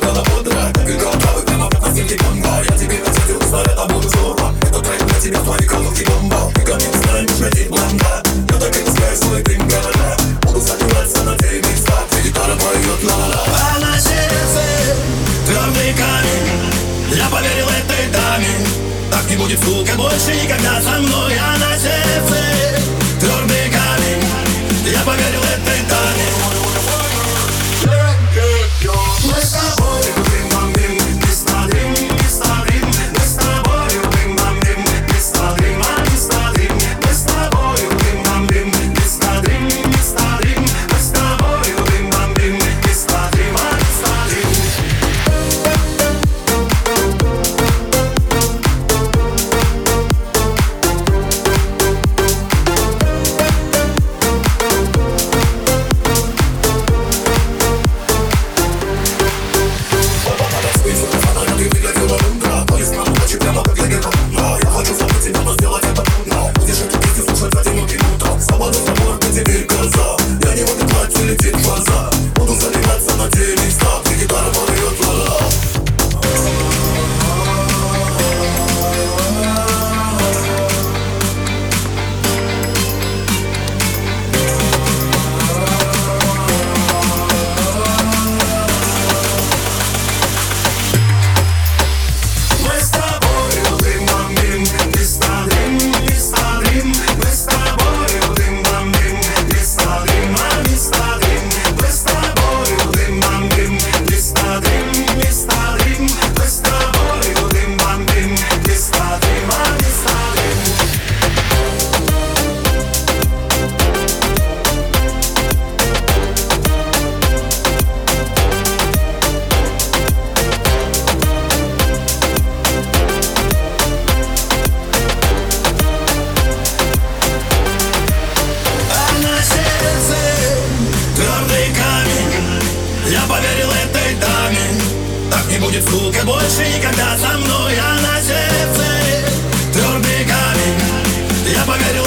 на бодро. Капелька отравы прямо как на стенке Конго. Я тебе ответил, за это буду снова. Это трек для тебя, твои кроссовки бомба. Ты ко мне не знаешь, найти блонда. Я так и пускаю свой дым города. Буду заливаться на те места, где гитара поет ла-ла-ла. А на сердце твердый камень. Я поверил этой даме. Так не будет, сука, больше никогда со мной. А на сердце твердый камень. Я поверил этой даме. Мы с тобой любим-бомбим, быстро-дрим, быстро-дрим. Мы с тобой любим-бомбим, быстро-дрим, быстро-дрим. Мы с тобой любим-бомбим, быстро-дрим, быстро-дрим. Мы с тобой любим-бомбим, быстро-дрим, быстро-дрим. Я поверил этой даме. Так не будет, сука, больше никогда со мной. А на сердце твердый камень. Я поверил